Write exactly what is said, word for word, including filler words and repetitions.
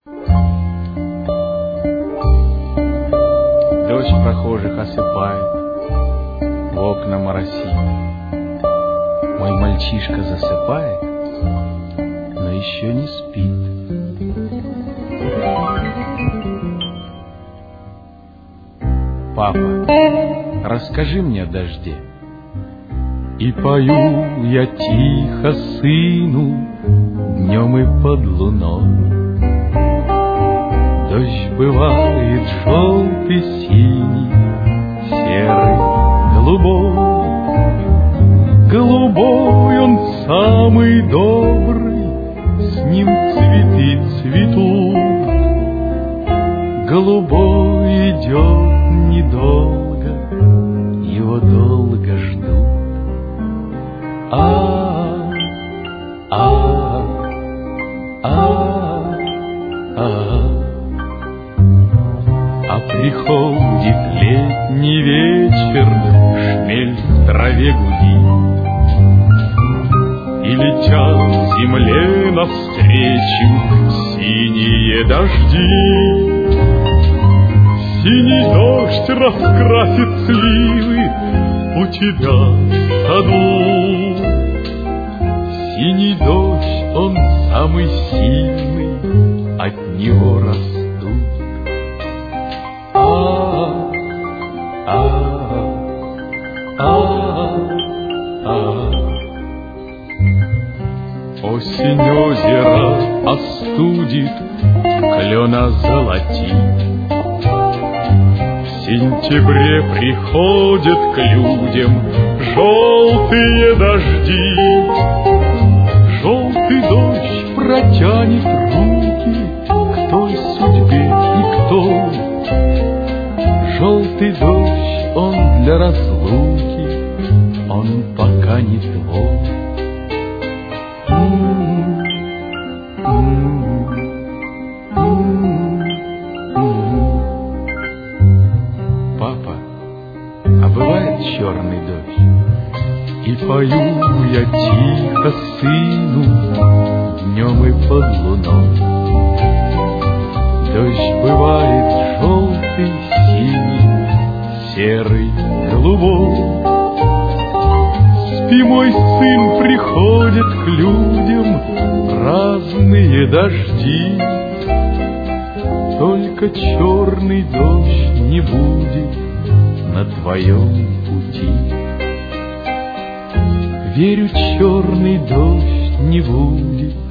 Дождь прохожих осыпает, в окна моросит. Мой мальчишка засыпает, но еще не спит. Папа, расскажи мне о дожде. И пою я тихо сыну днем и под луной. Дождь бывает желтый, синий, серый, голубой. Голубой он самый добрый, с ним цветы цветут. Голубой идет недолго, его долго ждут. А, а, а, а. А приходит летний вечер, шмель в траве гудит, и летят земле навстречу синие дожди. Синий дождь раскрасит сливы у тебя в саду. Синий дождь, он самый сильный, от него растут. А, а, а, а. Осень озеро остудит, клена золотит. В сентябре приходят к людям желтые дожди. Желтый дождь протянет руки к той судьбе и к той. Желтый дождь, он для разлуки, он пока не твой. Папа, а бывает черный дождь? И пою я тихо сыну днем и под луной. Дождь бывает желтый, синий, серый, голубой. Спи, мой сын, приходят к людям разные дожди. Только черный дождь не будет на твоем пути. Верю, черный дождь не будет